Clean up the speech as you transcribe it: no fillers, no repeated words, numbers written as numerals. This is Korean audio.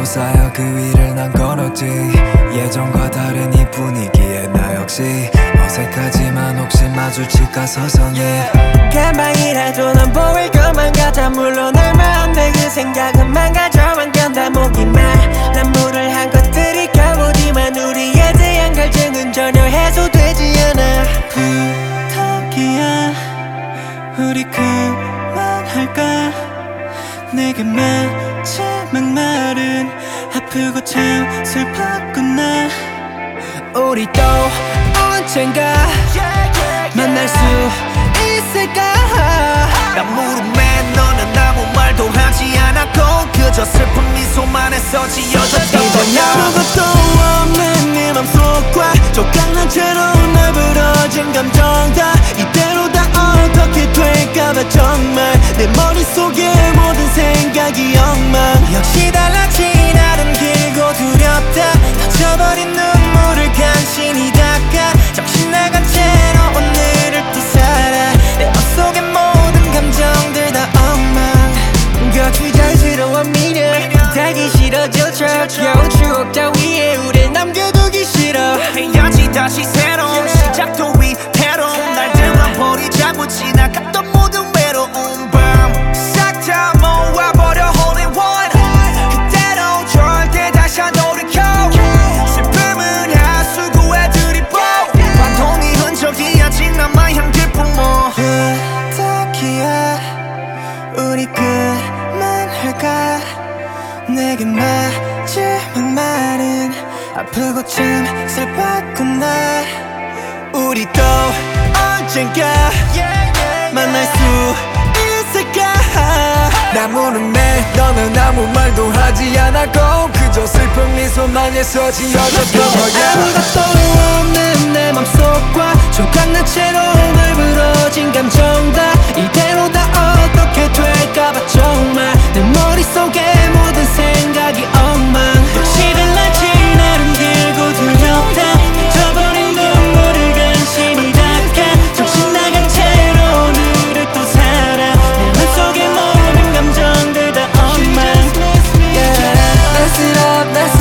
쌓여 그 위를 난 걸었지. 예전과 다른 이 분위기에 나 역시 어색하지만 혹시 마주칠까 서성해. 가만히라도 넌 보일 것만 같아. 물론 얼마 안 돼 그 생각은 망가져만 견다. 목이만 난 물을 한 것들이 가보지만 우리에 대한 갈증은 전혀 해소되지 않아. 부탁이야 우리 그만할까. 내게 마지막 말은 아프고 참 슬펐구나. 우리 또 언젠가 만날 수 있을까. 난 물음에 너는 아무 말도 하지 않았고 그저 슬픈 미소만 해서 지어졌던 이젠 아무것도 없는 네 맘속과 조각난 채로 날 부러진 감정 다 이대로 다 어떻게 될까봐 정말 내 머릿속에 모든 생각이 엉망. 역시 달라진 나는 길고 두렵다. 다쳐버린 눈물을 간신히 닦아 정신 나간 채로 오늘을 또 살아. 내 맘속의 모든 감정들 다 엉망. 거추장스러운 미련 달기 싫어질 척 겨우 추억 따위에 우릴 남겨두기 싫어. 해야지 다시 새로운 시작도 위태로운 날들만 버리자고 지나갔던 모든 외로운 밤 싹 다 모아버려 all in one. 그대로 절대 다시 안 돌이켜. 슬픔은 하수구에 들이부 반동이 흔적이 아직 남아향 길뿐모. 부탁이야 우리 그만할까. 내게 마지막 말은 아프고 참 슬펐구나. 우리 또 언젠가 만날 수 있을까. 나 물음에 너는 아무 말도 하지 않았고 그저 슬픈 미소만 해서 지어졌던 거야. 아무것도 없는 내 맘속과 조각난 채로 늘 부러진 감정 다 이대로 다 어떻게 될까봐 정말 내 머릿속에 모든 생각이 엉망. 시를 날지 나름 길고 두렵다. 젖어버린 눈물을 간신히 닦아 정신 나간 채로 오늘을 또 살아. 내 맘속에 모든 감정들 다 엉망. Mess it up, mess